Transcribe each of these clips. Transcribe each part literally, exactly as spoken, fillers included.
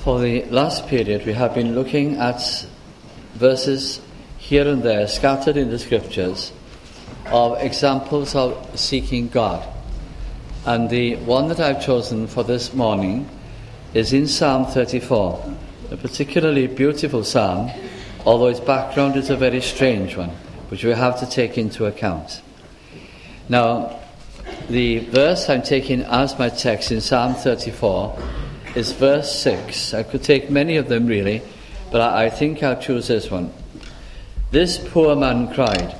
For the last period, we have been looking at verses here and there scattered in the scriptures of examples of seeking God. And the one that I've chosen for this morning is in Psalm thirty-four, a particularly beautiful psalm, although its background is a very strange one, which we have to take into account. Now, the verse I'm taking as my text in Psalm thirty-four is verse six. I could take many of them really, but I, I think I'll choose this one. This poor man cried,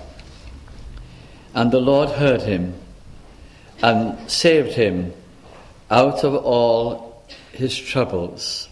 and the Lord heard him and saved him out of all his troubles.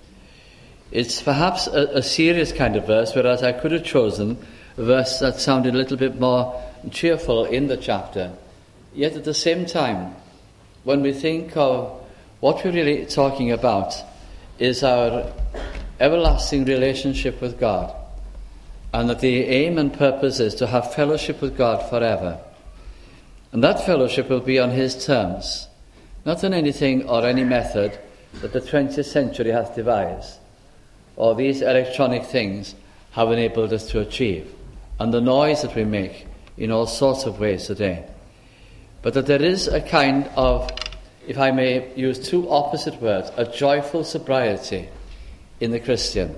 It's perhaps a, a serious kind of verse, whereas I could have chosen a verse that sounded a little bit more cheerful in the chapter. Yet at the same time, when we think of what we're really talking about is our everlasting relationship with God, and that the aim and purpose is to have fellowship with God forever. And that fellowship will be on his terms, not on anything or any method that the twentieth century has devised, or these electronic things have enabled us to achieve, and the noise that we make in all sorts of ways today. But that there is a kind of, if I may use two opposite words, a joyful sobriety in the Christian.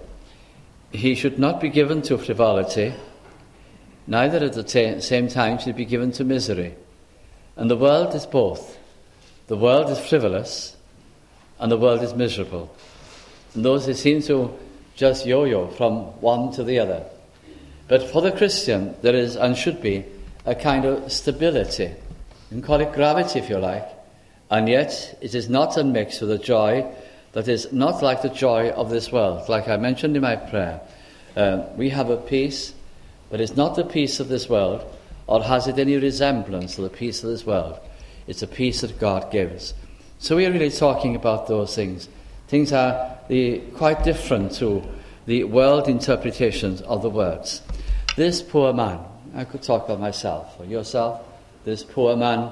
He should not be given to frivolity, neither at the t- same time should he be given to misery. And the world is both. The world is frivolous, and the world is miserable. And those who seem to just yo-yo from one to the other. But for the Christian, there is, and should be, a kind of stability. You can call it gravity if you like. And yet, it is not unmixed with a joy that is not like the joy of this world. Like I mentioned in my prayer, uh, we have a peace, but it's not the peace of this world, or has it any resemblance to the peace of this world. It's a peace that God gives. So we're really talking about those things. Things are the, quite different to the world interpretations of the words. This poor man, I could talk about myself or yourself, this poor man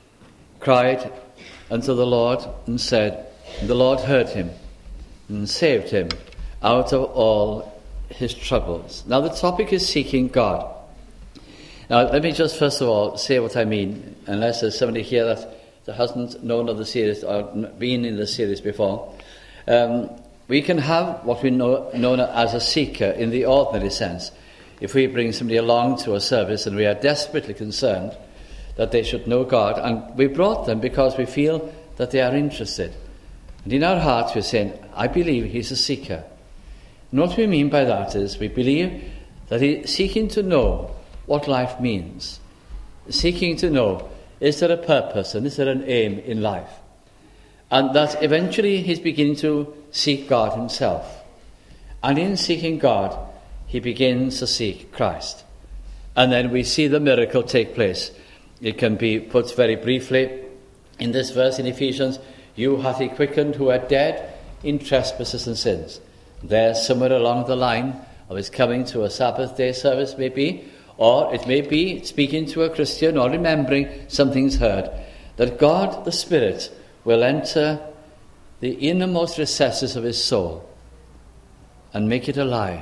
cried unto the Lord and said, and the Lord heard him and saved him out of all his troubles. Now the topic is seeking God. Now let me just first of all say what I mean, unless there's somebody here that, that hasn't known of the series or been in the series before. Um, we can have what we know known as a seeker in the ordinary sense. If we bring somebody along to a service and we are desperately concerned that they should know God, and we brought them because we feel that they are interested. And in our hearts we're saying, I believe he's a seeker. And what we mean by that is we believe that he's seeking to know what life means. Seeking to know, is there a purpose and is there an aim in life? And that eventually he's beginning to seek God himself. And in seeking God, he begins to seek Christ. And then we see the miracle take place. It can be put very briefly in this verse in Ephesians, you hath he quickened who are dead in trespasses and sins. There, somewhere along the line of his coming to a Sabbath day service maybe, or it may be speaking to a Christian or remembering something's heard, that God the Spirit will enter the innermost recesses of his soul and make it alive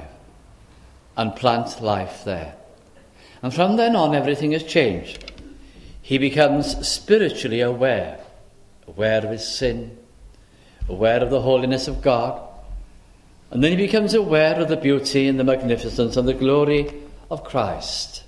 and plant life there. And from then on everything has changed. He becomes spiritually aware, aware of his sin, aware of the holiness of God, and then he becomes aware of the beauty and the magnificence and the glory of Christ.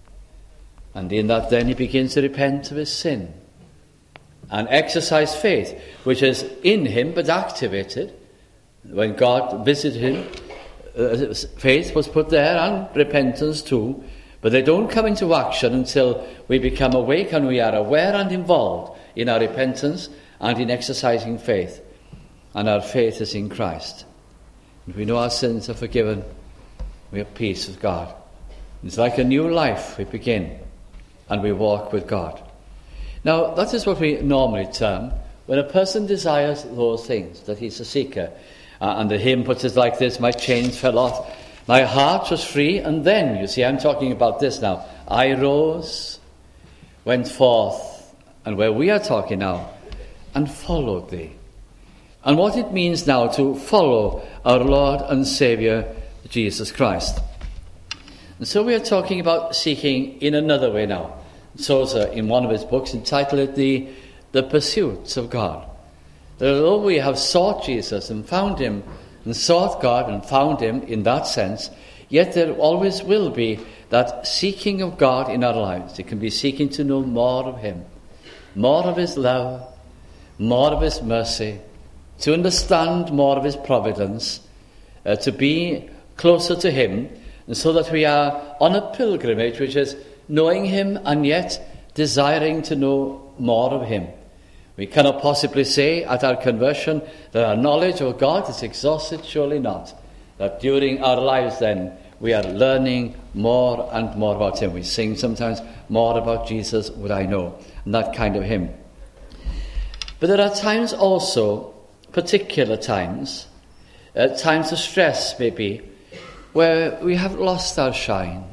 And in that then he begins to repent of his sin and exercise faith, which is in him but activated. When God visited him, uh, faith was put there and repentance too, but they don't come into action until we become awake and we are aware and involved in our repentance and in exercising faith. And our faith is in Christ. And we know our sins are forgiven. We have peace with God. It's like a new life we begin and we walk with God. Now, that is what we normally term when a person desires those things, that he's a seeker. Uh, and the hymn puts it like this, my chains fell off, my heart was free, and then, you see, I'm talking about this now. I rose, went forth, and where we are talking now, and followed thee. and what it means now to follow our Lord and Saviour, Jesus Christ. And so we are talking about seeking in another way now. Sosa, in one of his books, entitled it The, the Pursuits of God. That although we have sought Jesus and found him, and sought God and found him in that sense, yet there always will be that seeking of God in our lives. It can be seeking to know more of him, more of his love, more of his mercy, to understand more of his providence, uh, to be closer to him, and so that we are on a pilgrimage which is knowing him and yet desiring to know more of him. We cannot possibly say at our conversion that our knowledge of God is exhausted, surely not. That during our lives then we are learning more and more about him. We sing sometimes, more about Jesus would I know, and that kind of hymn. But there are times also, particular times, uh, times of stress maybe, where we have lost our shine.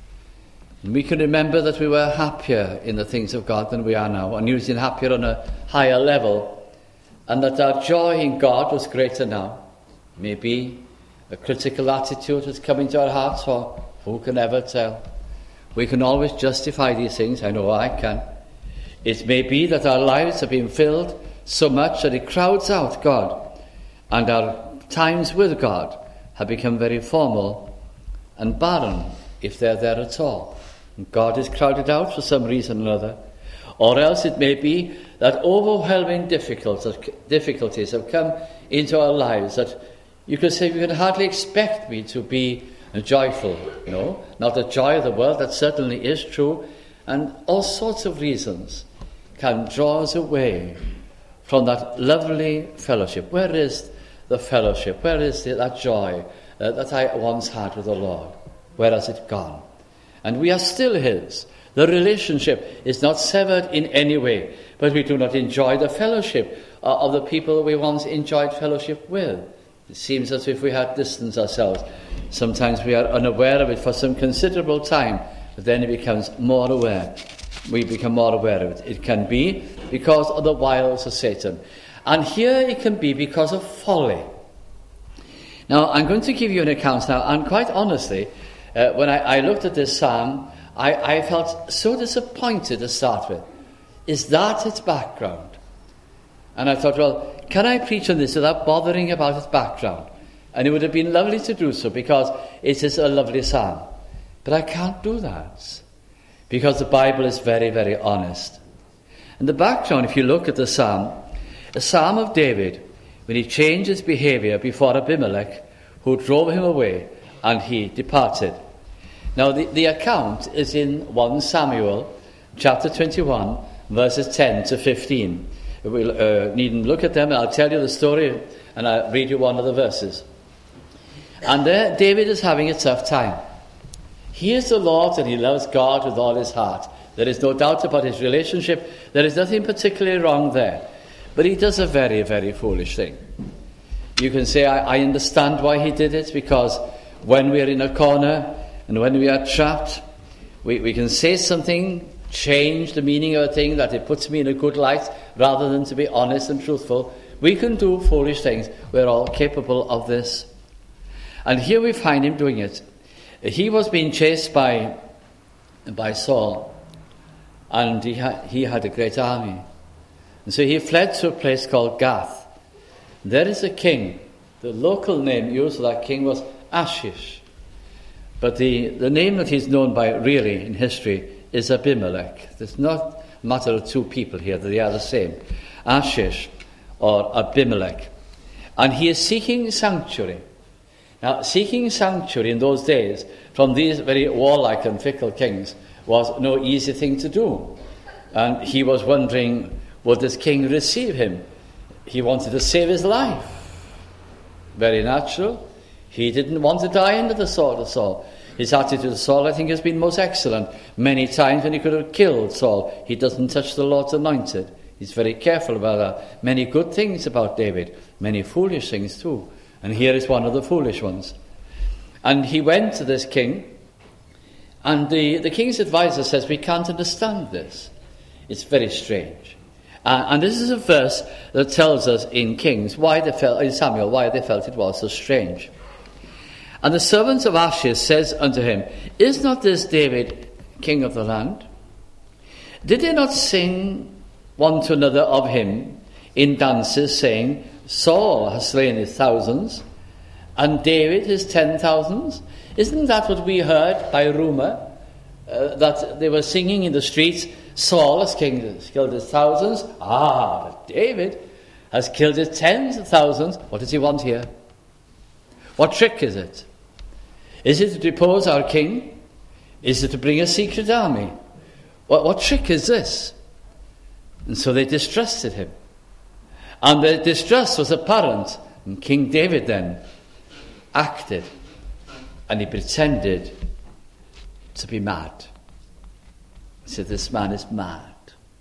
And we can remember that we were happier in the things of God than we are now, and usually happier on a higher level, and that our joy in God was greater now. Maybe a critical attitude has come into our hearts, or who can ever tell? We can always justify these things. I know I can. It may be that our lives have been filled so much that it crowds out God, and our times with God have become very formal and barren, if they're there at all. And God is crowded out for some reason or another. Or else it may be that overwhelming difficulties have come into our lives that you could say, you can hardly expect me to be joyful. No, not the joy of the world, that certainly is true, and all sorts of reasons can draw us away from that lovely fellowship. Where is the fellowship? Where is the, that joy uh, that I once had with the Lord? Where has it gone? And we are still his. The relationship is not severed in any way, but we do not enjoy the fellowship uh, of the people we once enjoyed fellowship with. It seems as if we had distanced ourselves. Sometimes we are unaware of it for some considerable time, but then it becomes more aware. We become more aware of it. It can be because of the wiles of Satan. And here it can be because of folly. Now, I'm going to give you an account now, and quite honestly, uh, when I, I looked at this psalm, I, I felt so disappointed to start with. Is that its background? And I thought, well, can I preach on this without bothering about its background? And it would have been lovely to do so, because it is a lovely psalm. But I can't do that, because the Bible is very, very honest. And the background, if you look at the psalm, a psalm of David, when he changed his behavior before Abimelech, who drove him away, and he departed. Now, the, the account is in First Samuel, chapter twenty-one, verses ten to fifteen. We'll uh, needn't look at them. I'll tell you the story, and I'll read you one of the verses. And there, David is having a tough time. He is the Lord, and he loves God with all his heart. There is no doubt about his relationship. There is nothing particularly wrong there. But he does a very, very foolish thing. You can say, I, I understand why he did it, because when we are in a corner and when we are trapped, we, we can say something, change the meaning of a thing, that it puts me in a good light, rather than to be honest and truthful. We can do foolish things. We're all capable of this. And here we find him doing it. He was being chased by, by Saul, and he had, he had a great army. And so he fled to a place called Gath. There is a king. The local name used for that king was Achish. But the, the name that he's known by really in history is Abimelech. There's not a matter of two people here, they are the same. Achish or Abimelech. And he is seeking sanctuary. Now, seeking sanctuary in those days from these very warlike and fickle kings was no easy thing to do. And he was wondering, would this king receive him? He wanted to save his life. Very natural. He didn't want to die under the sword of Saul. His attitude to Saul, I think, has been most excellent. Many times when he could have killed Saul, he doesn't touch the Lord's anointed. He's very careful about that. Many good things about David, many foolish things too. And here is one of the foolish ones. And he went to this king, and the, the king's advisor says, we can't understand this. It's very strange. Uh, and this is a verse that tells us in Kings, why they felt, in Samuel, why they felt it was so strange. And the servants of Achish says unto him, Is not this David king of the land? Did they not sing one to another of him in dances, saying, Saul has slain his thousands, and David his ten thousands? Isn't that what we heard by rumour? Uh, that they were singing in the streets, Saul has killed his thousands. Ah, but David has killed his tens of thousands. What does he want here? What trick is it? Is it to depose our king? Is it to bring a secret army? What, what trick is this? And so they distrusted him. And the distrust was apparent. And King David then acted. And he pretended to be mad. He said, this man is mad.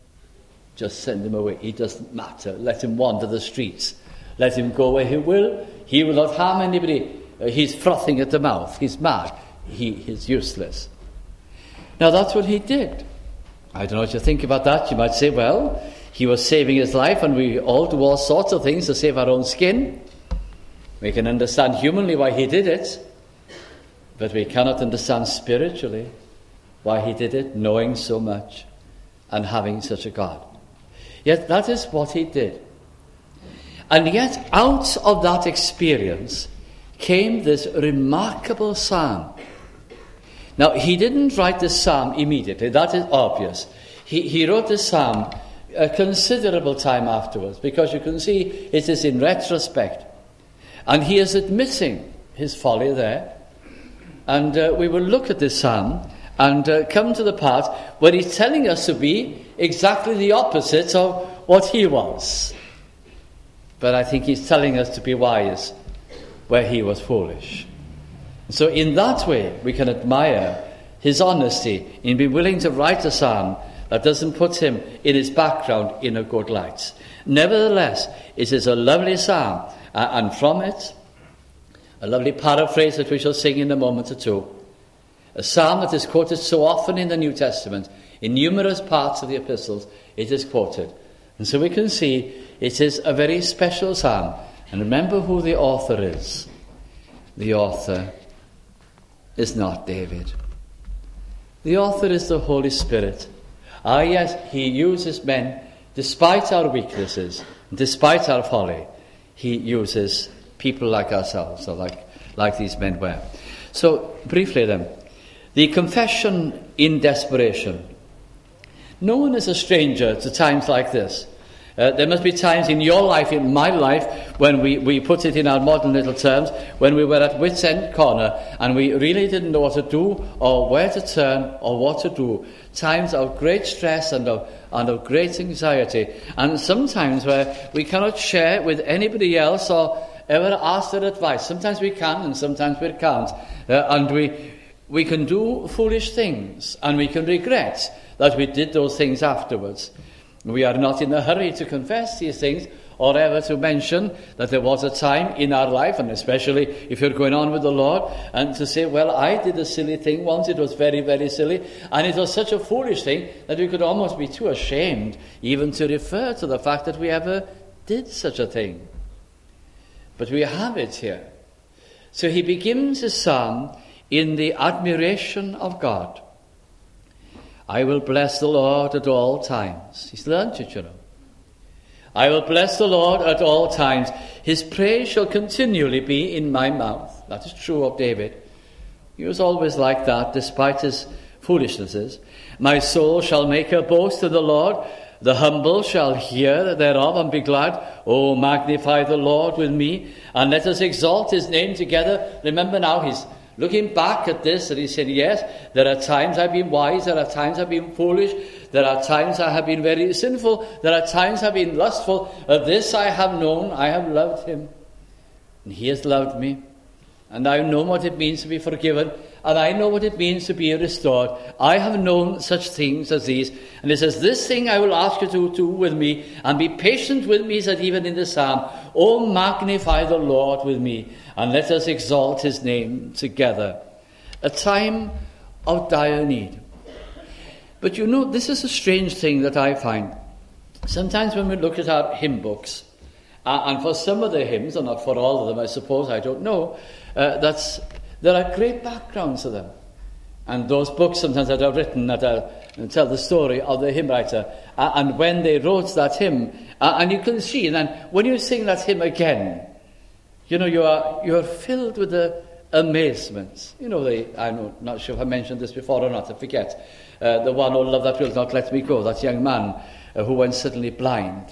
Just send him away. It doesn't matter. Let him wander the streets. Let him go where he will. He will not harm anybody. Uh, he's frothing at the mouth. He's mad. He is useless. Now that's what he did. I don't know what you think about that. You might say, well, he was saving his life, and we all do all sorts of things to save our own skin. We can understand humanly why he did it, but we cannot understand spiritually why he did it, knowing so much and having such a God. Yet that is what he did. And yet out of that experience came this remarkable psalm. Now, he didn't write this psalm immediately. That is obvious. He, he wrote this psalm a considerable time afterwards, because you can see it is in retrospect. And he is admitting his folly there. And uh, we will look at this psalm and uh, come to the part where he's telling us to be exactly the opposite of what he was. But I think he's telling us to be wise where he was foolish. So in that way, we can admire his honesty in being willing to write a psalm that doesn't put him in his background in a good light. Nevertheless, it is a lovely psalm, uh, and from it, a lovely paraphrase that we shall sing in a moment or two. A psalm that is quoted so often in the New Testament, in numerous parts of the epistles, it is quoted. And so we can see it is a very special psalm. And remember who the author is. The author is not David. The author is the Holy Spirit. Ah, yes, he uses men despite our weaknesses, despite our folly. He uses people like ourselves, or like, like these men were. So, briefly then, the confession in desperation. No one is a stranger to times like this. Uh, there must be times in your life, in my life, when we, we put it in our modern little terms, when we were at wit's end corner and we really didn't know what to do or where to turn or what to do. Times of great stress and of, and of great anxiety. And sometimes where we cannot share with anybody else or ever ask their advice. Sometimes we can and sometimes we can't. Uh, and we, we can do foolish things and we can regret that we did those things afterwards. We are not in a hurry to confess these things or ever to mention that there was a time in our life, and especially if you're going on with the Lord, and to say, well, I did a silly thing once, it was very, very silly, and it was such a foolish thing that we could almost be too ashamed even to refer to the fact that we ever did such a thing. But we have it here. So he begins his psalm in the admiration of God. I will bless the Lord at all times. He's learned it, you know. I will bless the Lord at all times. His praise shall continually be in my mouth. That is true of David. He was always like that, despite his foolishnesses. My soul shall make her boast to the Lord. The humble shall hear thereof and be glad. Oh, magnify the Lord with me, and let us exalt his name together. Remember now, he's looking back at this, and he said, yes, there are times I've been wise, there are times I've been foolish, there are times I have been very sinful, there are times I've been lustful. Of this I have known, I have loved him, and he has loved me. And I know what it means to be forgiven, and I know what it means to be restored. I have known such things as these. And it says, this thing I will ask you to do with me, and be patient with me, said even in the psalm. Oh, magnify the Lord with me, and let us exalt his name together. A time of dire need. But you know, this is a strange thing that I find. sometimes when we look at our hymn books, uh, and for some of the hymns, or not for all of them, I suppose, I don't know, uh, that's, there are great backgrounds to them. And those books sometimes that are written that are, tell the story of the hymn writer, uh, and when they wrote that hymn, uh, and you can see, and then when you sing that hymn again, you know, you are you are filled with the amazement. You know, the, I'm not sure if I mentioned this before or not, I forget. Uh, the one, oh love that will not let me go, that young man uh, who went suddenly blind,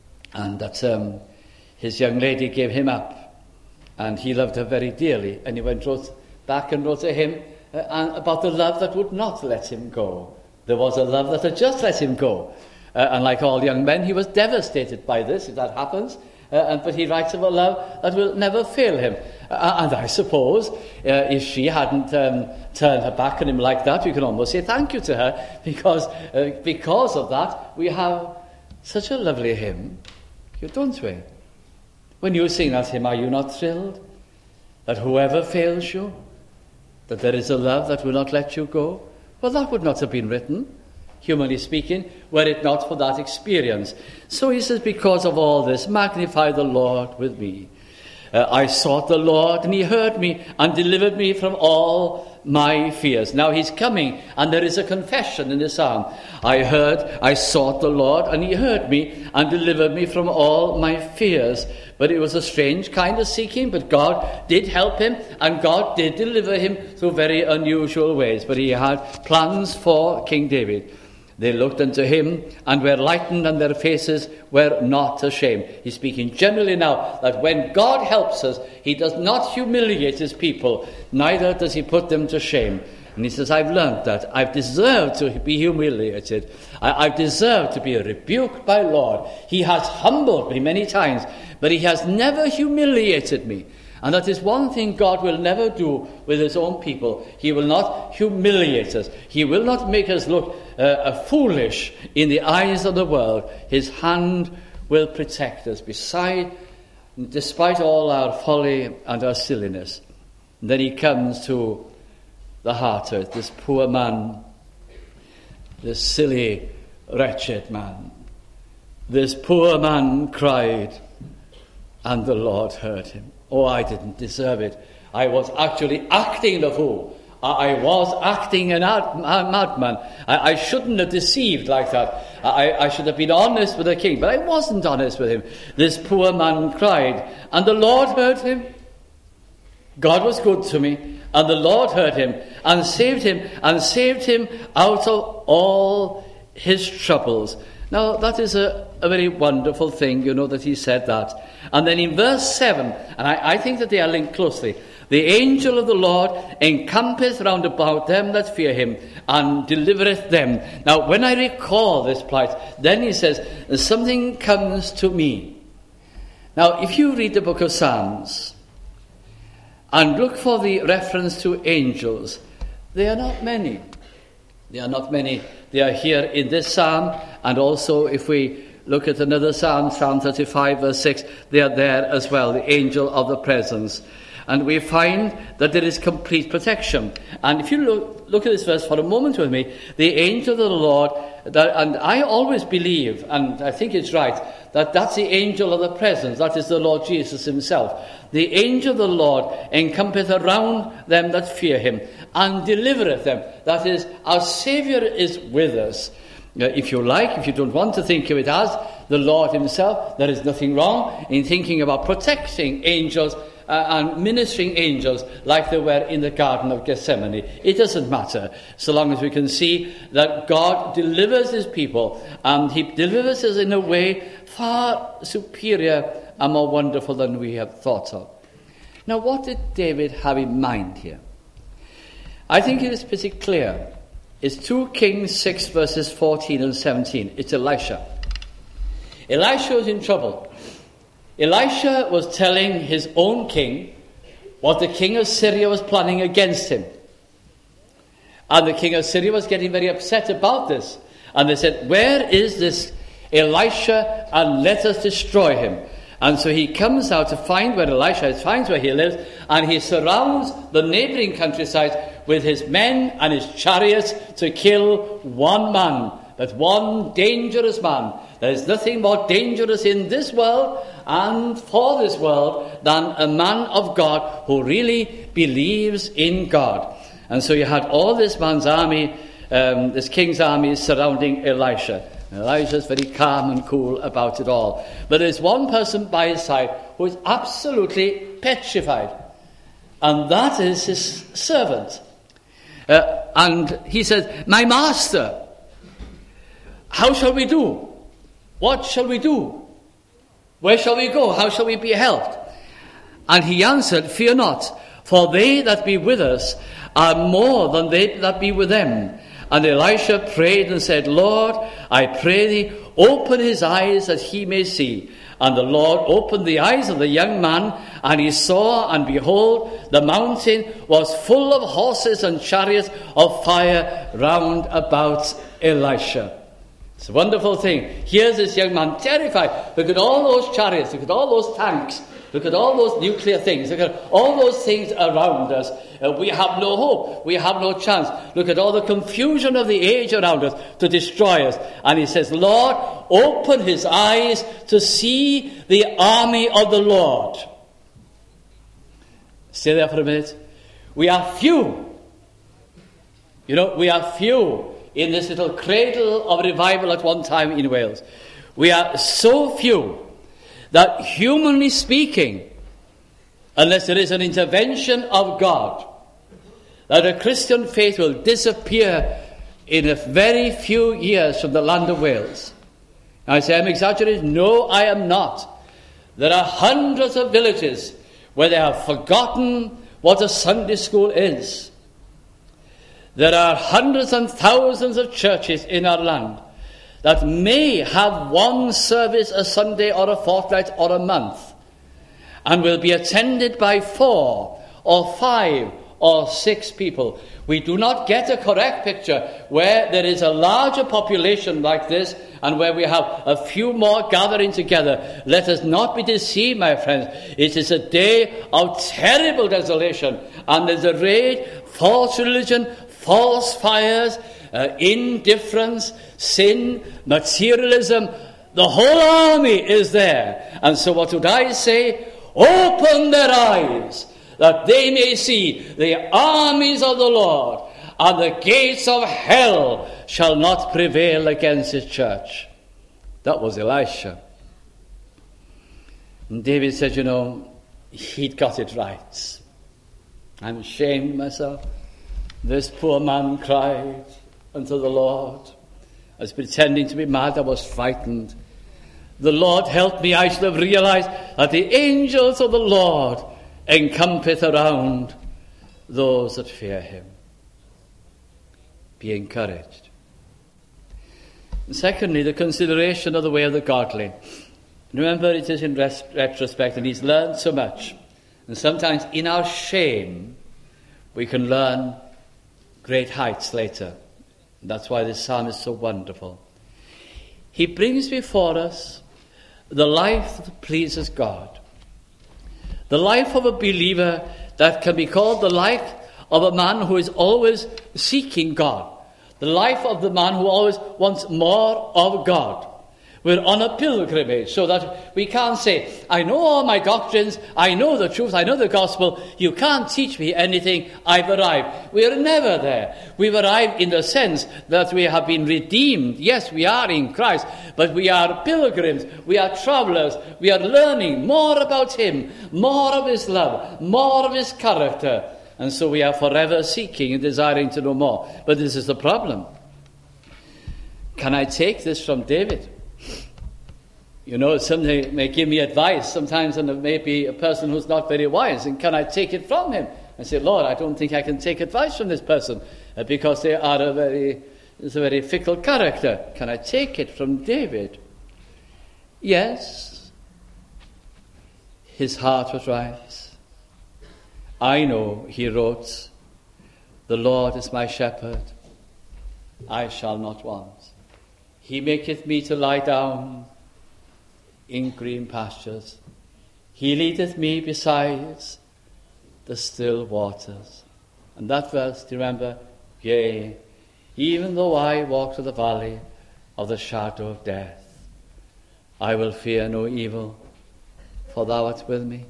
and that um, his young lady gave him up, and he loved her very dearly, and he went wrote back and wrote to him uh, and about the love that would not let him go. There was a love that had just let him go, uh, and like all young men, he was devastated by this, if that happens. Uh, and, but he writes of a love that will never fail him. Uh, and I suppose, uh, if she hadn't um, turned her back on him like that, we can almost say thank you to her, because uh, because of that, we have such a lovely hymn, don't we? When you sing that hymn, are you not thrilled that whoever fails you, that there is a love that will not let you go? Well, that would not have been written, humanly speaking, were it not for that experience. So he says, because of all this, magnify the Lord with me. Uh, I sought the Lord, and he heard me and delivered me from all my fears. Now he's coming, and there is a confession in the psalm. I heard, I sought the Lord, and he heard me and delivered me from all my fears. But it was a strange kind of seeking, but God did help him, and God did deliver him through very unusual ways. But he had plans for King David. They looked unto him and were lightened, and their faces were not ashamed. He's speaking generally now that when God helps us, he does not humiliate his people, neither does he put them to shame. And he says, I've learned that. I've deserved to be humiliated. I, I've deserved to be rebuked by Lord. He has humbled me many times, but he has never humiliated me. And that is one thing God will never do with his own people. He will not humiliate us. He will not make us look uh, foolish in the eyes of the world. His hand will protect us beside, despite all our folly and our silliness. And then he comes to the heart of it, this poor man, this silly, wretched man. This poor man cried, and the Lord heard him. Oh, I didn't deserve it. I was actually acting the fool. I, I was acting an ad, a madman. I, I shouldn't have deceived like that. I, I should have been honest with the king, but I wasn't honest with him. This poor man cried, and the Lord heard him. God was good to me, and the Lord heard him, and saved him, and saved him out of all his troubles. Now, that is a, a very wonderful thing, you know, that he said that. And then in verse seven, and I, I think that they are linked closely, the angel of the Lord encampeth round about them that fear him, and delivereth them. Now, when I recall this plight, then he says, something comes to me. Now, if you read the book of Psalms, and look for the reference to angels, they are not many. They are not many. They are here in this psalm, and also if we look at another psalm, Psalm thirty-five, verse six, they are there as well, the angel of the presence. And we find that there is complete protection. And if you look, look at this verse for a moment with me, the angel of the Lord, that, and I always believe, and I think it's right, that that's the angel of the presence, that is the Lord Jesus himself. The angel of the Lord encampeth around them that fear him, and delivereth them. That is, our Saviour is with us. Uh, if you like, if you don't want to think of it as the Lord himself, there is nothing wrong in thinking about protecting angels uh, and ministering angels like they were in the Garden of Gethsemane. It doesn't matter, so long as we can see that God delivers his people, and he delivers us in a way far superior and more wonderful than we have thought of. Now, what did David have in mind here? I think it is pretty clear. It's two Kings six, verses fourteen and seventeen. It's Elisha. Elisha was in trouble. Elisha was telling his own king what the king of Syria was planning against him. And the king of Syria was getting very upset about this. And they said, where is this Elisha, and let us destroy him. And so he comes out to find where Elisha is, finds where he lives, and he surrounds the neighbouring countryside with his men and his chariots to kill one man, but one dangerous man. There is nothing more dangerous in this world and for this world than a man of God who really believes in God. And so you had all this man's army, um, this king's army surrounding Elisha. Elijah's very calm and cool about it all. But there's one person by his side who is absolutely petrified. And that is his servant. Uh, and he says, "My master, how shall we do? What shall we do? Where shall we go? How shall we be helped?" And he answered, "Fear not, for they that be with us are more than they that be with them." And Elisha prayed and said, "Lord, I pray thee, open his eyes that he may see." And the Lord opened the eyes of the young man, and he saw, and behold, the mountain was full of horses and chariots of fire round about Elisha. It's a wonderful thing. Here's this young man terrified. Look at all those chariots, look at all those tanks, look at all those nuclear things, look at all those things around us. Uh, we have no hope, we have no chance. Look at all the confusion of the age around us to destroy us. And he says, "Lord, open his eyes to see the army of the Lord." Stay there for a minute. We are few. You know, we are few in this little cradle of revival at one time in Wales. We are so few that, humanly speaking, unless there is an intervention of God, that a Christian faith will disappear in a very few years from the land of Wales. I say I'm exaggerating. No, I am not. There are hundreds of villages where they have forgotten what a Sunday school is. There are hundreds and thousands of churches in our land that may have one service a Sunday or a fortnight or a month, and will be attended by four or five or six people. We do not get a correct picture where there is a larger population like this and where we have a few more gathering together. Let us not be deceived, my friends. It is a day of terrible desolation, and there's a rage, false religion, false fires, uh, indifference, sin, materialism. The whole army is there. And so what would I say? Open their eyes, that they may see the armies of the Lord, and the gates of hell shall not prevail against his church. That was Elisha. And David said, you know, he'd got it right. I'm ashamed of myself. This poor man cried unto the Lord. I was pretending to be mad. I was frightened. The Lord help me. I should have realized that the angels of the Lord encampeth around those that fear him. Be encouraged. And secondly, the consideration of the way of the godly. Remember, it is in res- retrospect, and he's learned so much. And sometimes in our shame, we can learn great heights later. And that's why this psalm is so wonderful. He brings before us the life that pleases God. The life of a believer that can be called the life of a man who is always seeking God. The life of the man who always wants more of God. We're on a pilgrimage, so that we can't say, I know all my doctrines, I know the truth, I know the gospel, you can't teach me anything, I've arrived. We are never there. We've arrived in the sense that we have been redeemed. Yes, we are in Christ, but we are pilgrims, we are travelers, we are learning more about him, more of his love, more of his character. And so we are forever seeking and desiring to know more. But this is the problem. Can I take this from David? You know, somebody may give me advice sometimes, and it may be a person who's not very wise, and can I take it from him? I say, Lord, I don't think I can take advice from this person, uh, because they are a very, is a very fickle character. Can I take it from David? Yes. His heart was right. I know, he wrote, the Lord is my shepherd, I shall not want. He maketh me to lie down in green pastures. He leadeth me beside the still waters. And that verse, do you remember? Yea, even though I walk through the valley of the shadow of death, I will fear no evil, for thou art with me.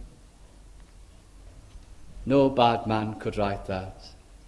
No bad man could write that.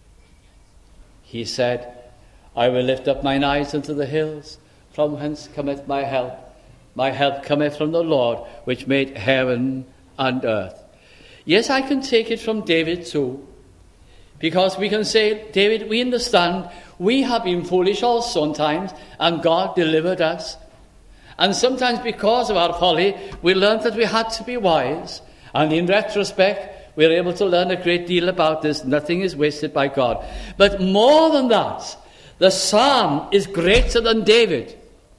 He said, I will lift up mine eyes unto the hills, from whence cometh my help. My help cometh from the Lord, which made heaven and earth. Yes, I can take it from David too, because we can say, David, we understand we have been foolish also sometimes, and God delivered us. And sometimes because of our folly, we learned that we had to be wise. And in retrospect, we're able to learn a great deal about this. Nothing is wasted by God. But more than that, the psalm is greater than David.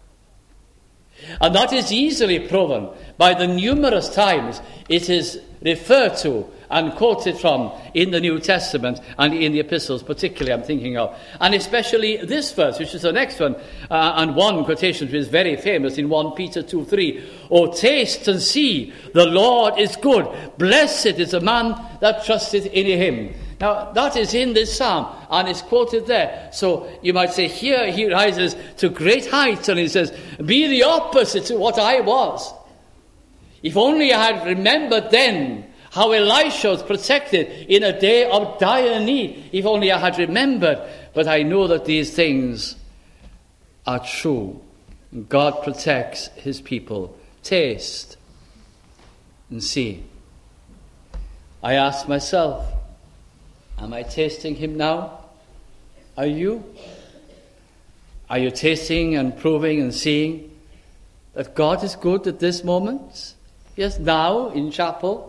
And that is easily proven by the numerous times it is referred to and quoted from in the New Testament and in the epistles, particularly I'm thinking of. And especially this verse, which is the next one, uh, and one quotation which is very famous in First Peter two three. Oh, taste and see, the Lord is good. Blessed is the man that trusteth in him. Now, that is in this psalm, and it's quoted there. So you might say, here he rises to great heights, and he says, be the opposite to what I was. If only I had remembered then how Elisha was protected in a day of dire need. If only I had remembered. But I know that these things are true. God protects his people. Taste and see. I ask myself, am I tasting him now? Are you? Are you tasting and proving and seeing that God is good at this moment? Yes, now in chapel.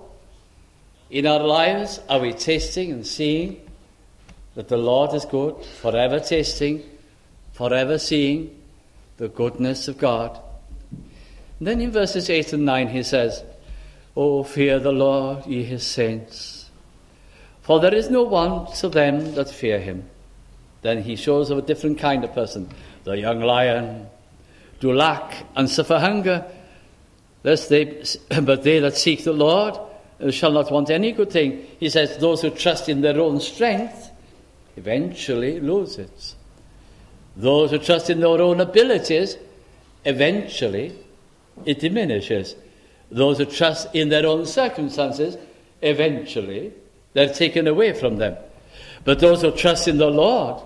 In our lives, are we tasting and seeing that the Lord is good, forever tasting, forever seeing the goodness of God? And then in verses eight and nine he says, O fear the Lord, ye his saints, for there is no want to them that fear him. Then he shows of a different kind of person. The young lion do lack and suffer hunger, lest they, but they that seek the Lord shall not want any good thing. He says those who trust in their own strength eventually lose it. Those who trust in their own abilities, eventually it diminishes. Those who trust in their own circumstances, eventually they're taken away from them. But those who trust in the Lord,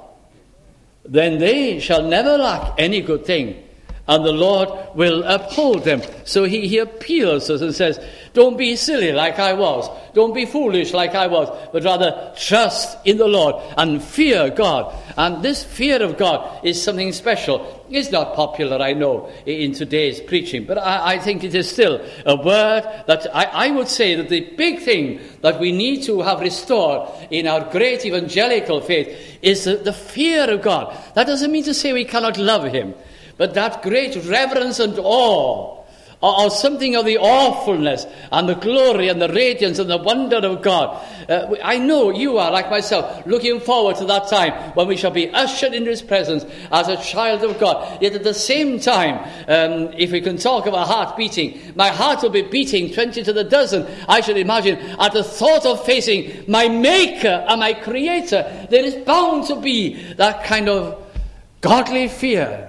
then they shall never lack any good thing, and the Lord will uphold them. So he, he appeals to us and says, don't be silly like I was. Don't be foolish like I was. But rather trust in the Lord and fear God. And this fear of God is something special. It's not popular, I know, in today's preaching. But I, I think it is still a word that I, I would say that the big thing that we need to have restored in our great evangelical faith is the, the fear of God. That doesn't mean to say we cannot love him. But that great reverence and awe, or something of the awfulness and the glory and the radiance and the wonder of God. Uh, I know you are, like myself, looking forward to that time when we shall be ushered into his presence as a child of God. Yet at the same time, um, if we can talk of a heart beating, my heart will be beating twenty to the dozen, I should imagine, at the thought of facing my Maker and my Creator. There is bound to be that kind of godly fear.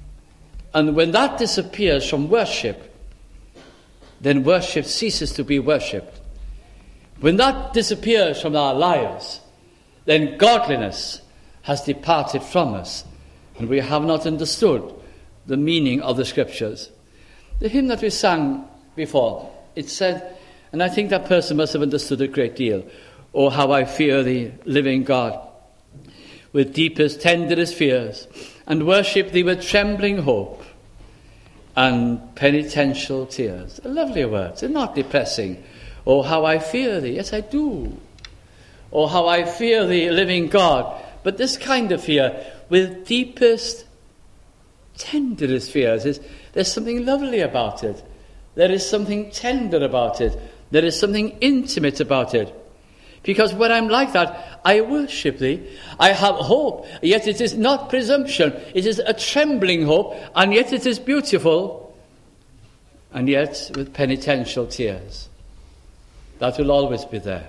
And when that disappears from worship, then worship ceases to be worship. When that disappears from our lives, then godliness has departed from us, and we have not understood the meaning of the Scriptures. The hymn that we sang before, it said, and I think that person must have understood a great deal, "Oh, how I fear thee, living God, with deepest, tenderest fears, and worship thee with trembling hope and penitential tears." They're lovely words. They're not depressing. Oh, how I fear thee. Yes, I do. Oh, how I fear thee, living God. But this kind of fear, with deepest, tenderest fears, is there's something lovely about it. There is something tender about it. There is something intimate about it. Because when I'm like that, I worship thee. I have hope. Yet it is not presumption. It is a trembling hope. And yet it is beautiful. And yet with penitential tears. That will always be there.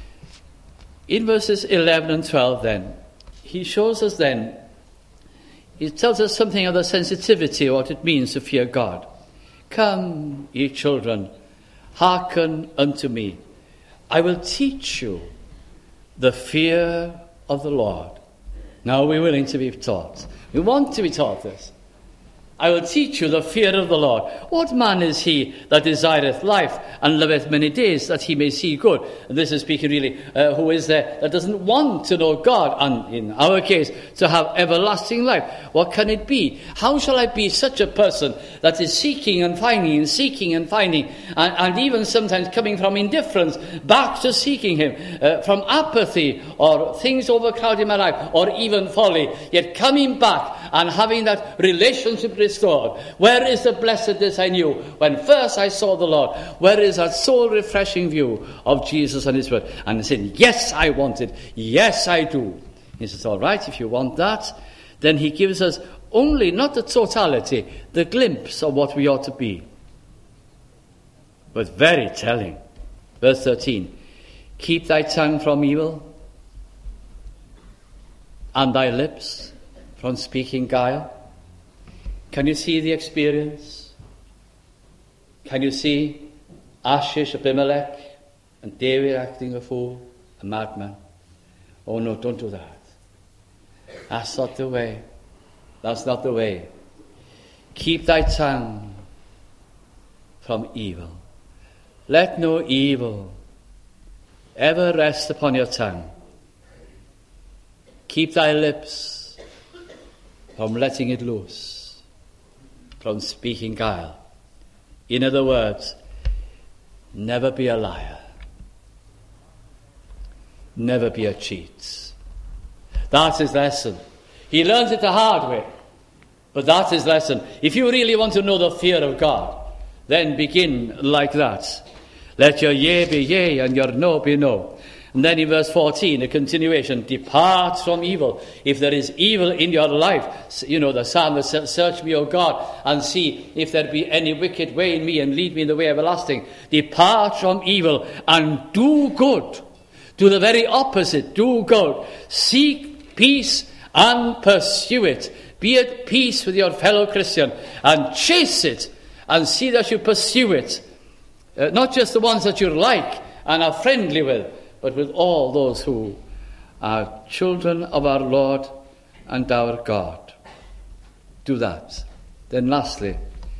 In verses eleven and twelve then, he shows us then he tells us something of the sensitivity of what it means to fear God. Come, ye children, hearken unto me. I will teach you the fear of the Lord. Now we're willing to be taught. We want to be taught this. I will teach you the fear of the Lord. What man is he that desireth life and liveth many days, that he may see good? And this is speaking really, uh, who is there that doesn't want to know God, and in our case, to have everlasting life? What can it be? How shall I be such a person that is seeking and finding and seeking and finding, and, and even sometimes coming from indifference back to seeking him, uh, from apathy or things overcrowding my life, or even folly, yet coming back and having that relationship restored? Where is the blessedness I knew when first I saw the Lord? Where is that soul refreshing view of Jesus and his word? And saying, yes, I want it. Yes, I do. He says, all right, if you want that, then he gives us only, not the totality, the glimpse of what we ought to be. But very telling. Verse thirteen, keep thy tongue from evil, and thy lips from speaking guile. Can you see the experience? Can you see Ashish, Abimelech, and David acting a fool, a madman? Oh no, don't do that. That's not the way. That's not the way. Keep thy tongue from evil. Let no evil ever rest upon your tongue. Keep thy lips from letting it loose, from speaking guile. In other words, never be a liar. Never be a cheat. That's his lesson. He learns it the hard way, but that's his lesson. If you really want to know the fear of God, then begin like that. Let your yea be yea and your no be no. And then in verse fourteen, a continuation, depart from evil. If there is evil in your life, you know, the psalmist says, search me, O God, and see if there be any wicked way in me, and lead me in the way everlasting. Depart from evil and do good. Do the very opposite, do good. Seek peace and pursue it. Be at peace with your fellow Christian and chase it, and see that you pursue it. Uh, not just the ones that you like and are friendly with, but with all those who are children of our Lord and our God. Do that. Then lastly,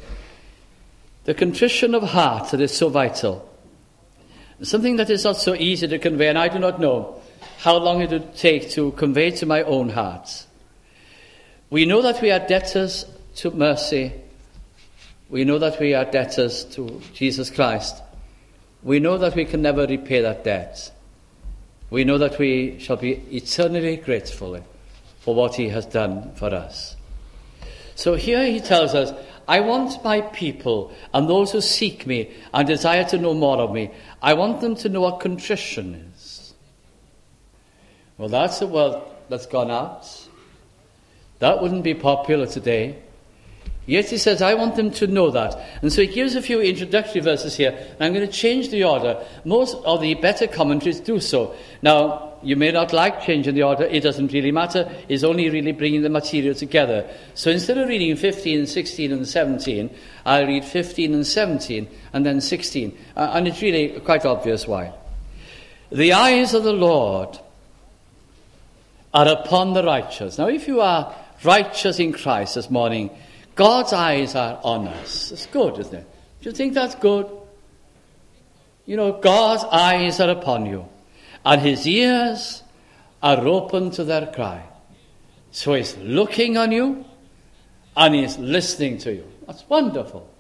the contrition of heart that is so vital. Something that is not so easy to convey, and I do not know how long it would take to convey to my own heart. We know that we are debtors to mercy. We know that we are debtors to Jesus Christ. We know that we can never repay that debt. We know that we shall be eternally grateful for what he has done for us. So here he tells us, I want my people and those who seek me and desire to know more of me, I want them to know what contrition is. Well, that's a word that's gone out. That wouldn't be popular today. Yet he says, I want them to know that. And so he gives a few introductory verses here. And I'm going to change the order. Most of the better commentaries do so. Now, you may not like changing the order. It doesn't really matter. It's only really bringing the material together. So instead of reading fifteen, sixteen, and seventeen, I'll read fifteen and seventeen, and then sixteen. Uh, and it's really quite obvious why. The eyes of the Lord are upon the righteous. Now, if you are righteous in Christ this morning, God's eyes are on us. It's good, isn't it? Do you think that's good? You know, God's eyes are upon you, and his ears are open to their cry. So he's looking on you, and he's listening to you. That's wonderful.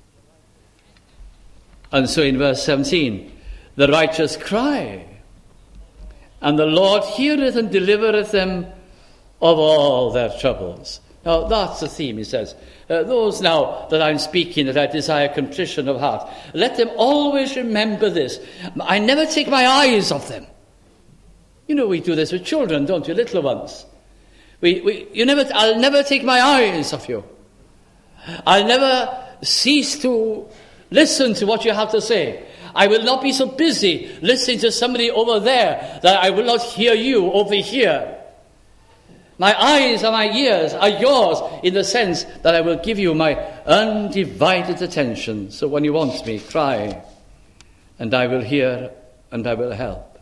And so in verse seventeen, the righteous cry, and the Lord heareth and delivereth them of all their troubles. Now, that's the theme, he says. Uh, those now that I'm speaking, that I desire contrition of heart, let them always remember this. I never take my eyes off them. You know, we do this with children, don't you, little ones? We, we, you never, I'll never take my eyes off you. I'll never cease to listen to what you have to say. I will not be so busy listening to somebody over there that I will not hear you over here. My eyes and my ears are yours in the sense that I will give you my undivided attention. So when you want me, cry, and I will hear and I will help.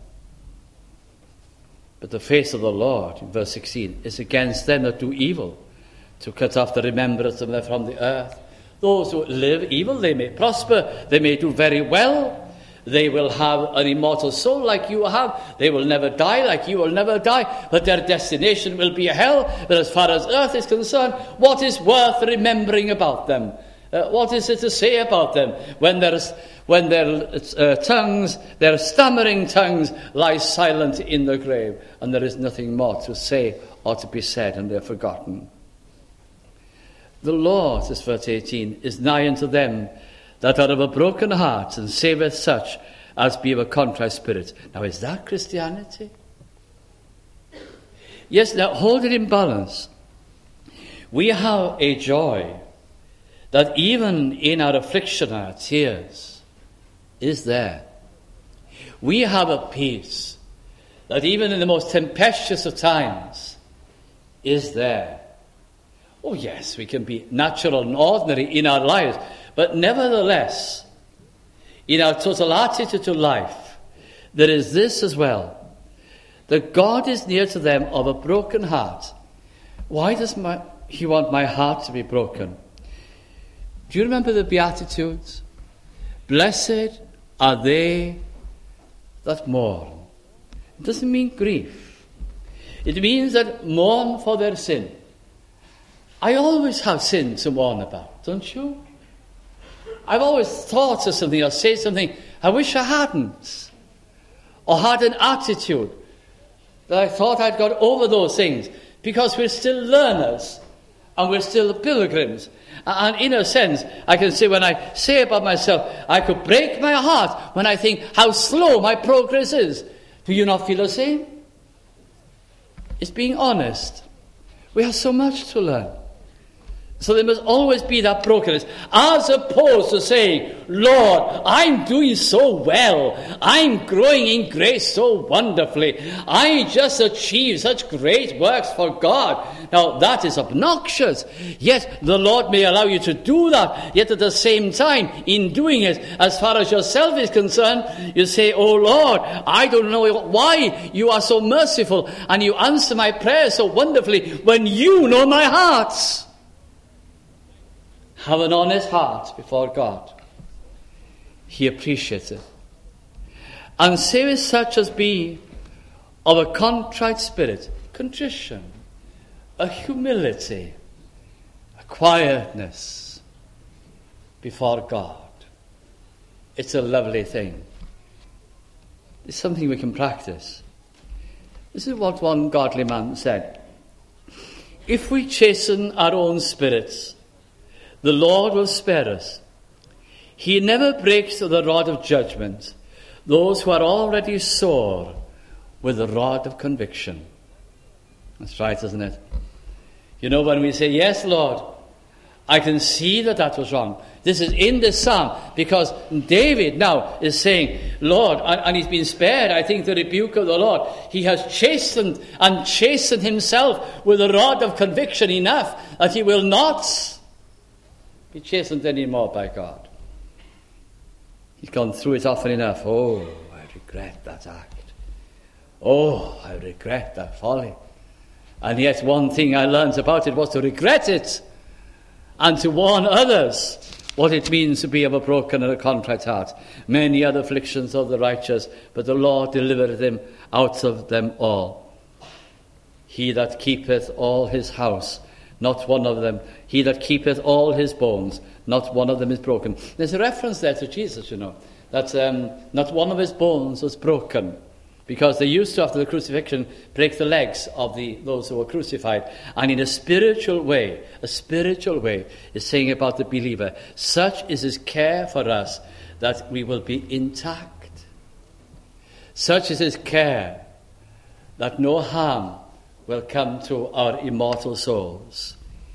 But the face of the Lord, in verse sixteen, is against them that do evil, to cut off the remembrance of them from the earth. Those who live evil, they may prosper, they may do very well. They will have an immortal soul like you have. They will never die like you will never die. But their destination will be hell. But as far as earth is concerned, what is worth remembering about them? Uh, what is it to say about them when, there's, when their uh, tongues, their stammering tongues, lie silent in the grave, and there is nothing more to say or to be said, and they're forgotten? The Lord, says verse eighteen, is nigh unto them that are of a broken heart, and saveth such as be of a contrite spirit. Now, is that Christianity? Yes, now hold it in balance. We have a joy that even in our affliction, our tears, is there. We have a peace that even in the most tempestuous of times is there. Oh yes, we can be natural and ordinary in our lives, but nevertheless, in our total attitude to life, there is this as well, that God is near to them of a broken heart. Why does my, he want my heart to be broken? Do you remember the Beatitudes? Blessed are they that mourn. It doesn't mean grief. It means that mourn for their sin. I always have sin to mourn about, don't you? I've always thought of something or said something I wish I hadn't. Or had an attitude that I thought I'd got over those things, because we're still learners and we're still pilgrims. And in a sense, I can say when I say about myself, I could break my heart when I think how slow my progress is. Do you not feel the same? It's being honest. We have so much to learn. So there must always be that brokenness, as opposed to saying, Lord, I'm doing so well. I'm growing in grace so wonderfully. I just achieved such great works for God. Now, that is obnoxious. Yet, the Lord may allow you to do that. Yet, at the same time, in doing it, as far as yourself is concerned, you say, oh Lord, I don't know why you are so merciful and you answer my prayers so wonderfully when you know my heart. Have an honest heart before God. He appreciates it. And save such as be of a contrite spirit, contrition, a humility, a quietness before God. It's a lovely thing. It's something we can practice. This is what one godly man said. If we chasten our own spirits, the Lord will spare us. He never breaks the rod of judgment those who are already sore with the rod of conviction. That's right, isn't it? You know, when we say, yes, Lord, I can see that that was wrong. This is in this psalm, because David now is saying, Lord, and, and he's been spared, I think, the rebuke of the Lord. He has chastened and chastened himself with the rod of conviction enough that he will not be chastened anymore by God. He's gone through it often enough. Oh, I regret that act. Oh, I regret that folly. And yet one thing I learned about it was to regret it and to warn others what it means to be of a broken and a contrite heart. Many other afflictions of the righteous, but the Lord delivered him out of them all. He that keepeth all his house, not one of them. He that keepeth all his bones, not one of them is broken. There's a reference there to Jesus, you know, that um, not one of his bones was broken, because they used to, after the crucifixion, break the legs of the those who were crucified. And in a spiritual way, a spiritual way is saying about the believer, such is his care for us that we will be intact. Such is his care that no harm will come to our immortal souls.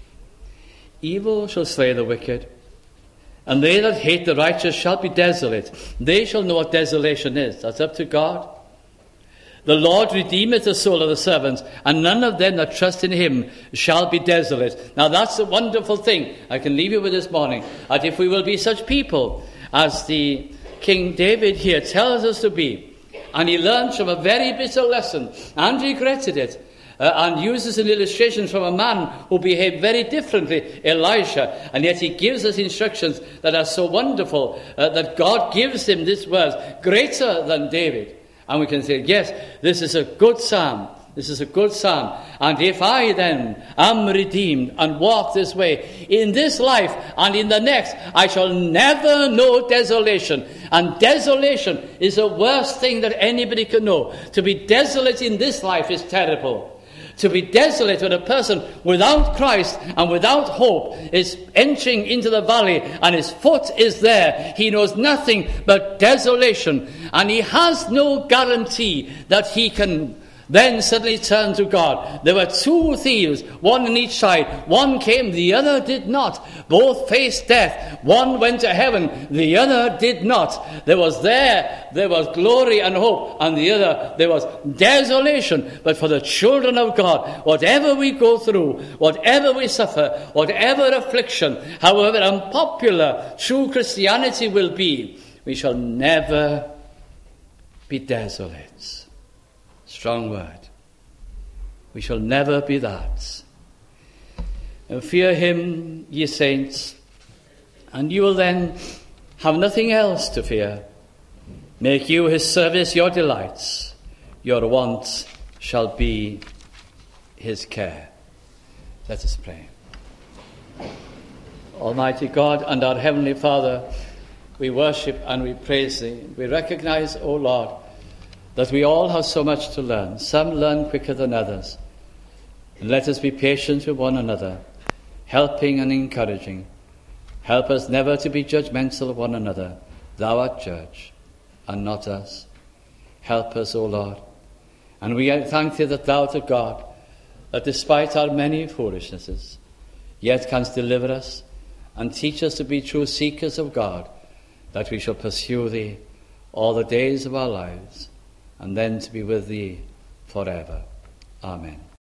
Evil shall slay the wicked, and they that hate the righteous shall be desolate. They shall know what desolation is. That's up to God. The Lord redeemeth the soul of the servants, and none of them that trust in him shall be desolate. Now that's a wonderful thing I can leave you with this morning. That if we will be such people as the King David here tells us to be, and he learned from a very bitter lesson and regretted it, Uh, and uses an illustration from a man who behaved very differently, Elisha, and yet he gives us instructions that are so wonderful uh, that God gives him this verse, greater than David. And we can say, yes, this is a good psalm. This is a good psalm. And if I then am redeemed and walk this way, in this life and in the next, I shall never know desolation. And desolation is the worst thing that anybody can know. To be desolate in this life is terrible. To be desolate when a person without Christ and without hope is entering into the valley and his foot is there. He knows nothing but desolation. And he has no guarantee that he can then suddenly turn to God. There were two thieves, one on each side. One came, the other did not. Both faced death. One went to heaven, the other did not. There was there, there was glory and hope, and the other, there was desolation. But for the children of God, whatever we go through, whatever we suffer, whatever affliction, however unpopular true Christianity will be, we shall never be desolate. Strong word. We shall never be that. And fear him, ye saints, and you will then have nothing else to fear. Make you his service your delights. Your wants shall be his care. Let us pray. Almighty God and our Heavenly Father, we worship and we praise thee. We recognize, O Lord, that we all have so much to learn. Some learn quicker than others. And let us be patient with one another, helping and encouraging. Help us never to be judgmental of one another. Thou art judge, and not us. Help us, O Lord. And we thank thee that thou art a God, that despite our many foolishnesses, yet canst deliver us and teach us to be true seekers of God, that we shall pursue thee all the days of our lives, and then to be with thee forever. Amen.